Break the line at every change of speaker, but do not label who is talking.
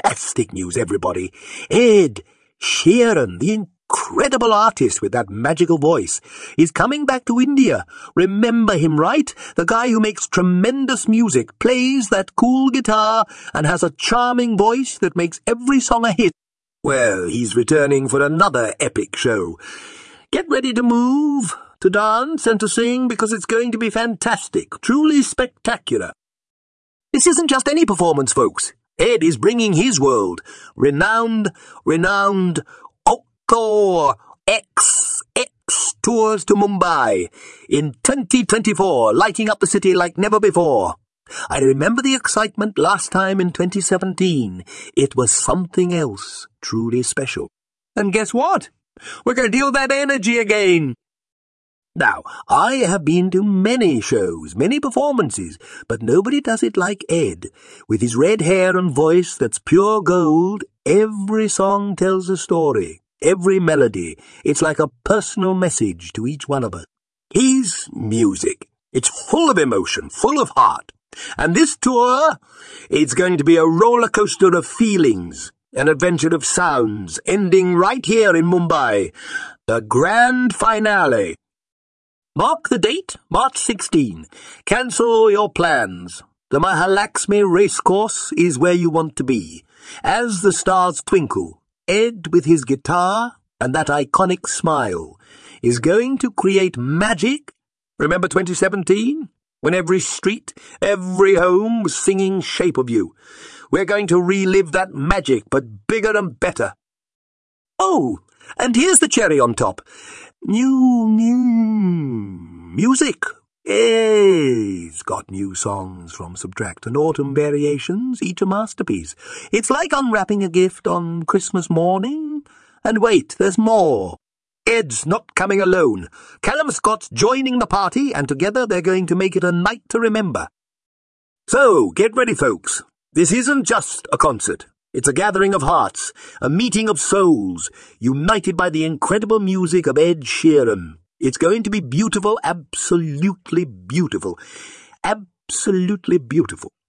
fantastic news, everybody. Ed Sheeran, the incredible artist with that magical voice, is coming back to India. Remember him, right? The guy who makes tremendous music, plays that cool guitar, and has a charming voice that makes every song a hit. Well, he's returning for another epic show. Get ready to move, to dance, and to sing, because it's going to be fantastic, truly spectacular. This isn't just any performance, folks. Ed is bringing his world. Renowned Outdoor XX tours to Mumbai in 2024, lighting up the city like never before. I remember the excitement last time in 2017. It was something else, truly special. And guess what? We're going to deal that energy again. Now, I have been to many shows, many performances, but nobody does it like Ed. With his red hair and voice that's pure gold, every song tells a story, every melody. It's like a personal message to each one of us. His music, it's full of emotion, full of heart. And this tour, it's going to be a roller coaster of feelings, an adventure of sounds, ending right here in Mumbai. The grand finale. Mark the date, March 16. Cancel your plans. The Mahalaxmi racecourse is where you want to be. As the stars twinkle, Ed with his guitar and that iconic smile is going to create magic. Remember 2017? When every street, every home was singing Shape of You. We're going to relive that magic, but bigger and better. Oh, and here's the cherry on top. New music. He's got new songs from Subtract and Autumn Variations, each a masterpiece. It's like unwrapping a gift on Christmas morning. And wait, there's more. Ed's not coming alone. Callum Scott's joining the party, and together they're going to make it a night to remember. So, get ready, folks. This isn't just a concert. It's a gathering of hearts, a meeting of souls, united by the incredible music of Ed Sheeran. It's going to be beautiful, absolutely beautiful. Absolutely beautiful.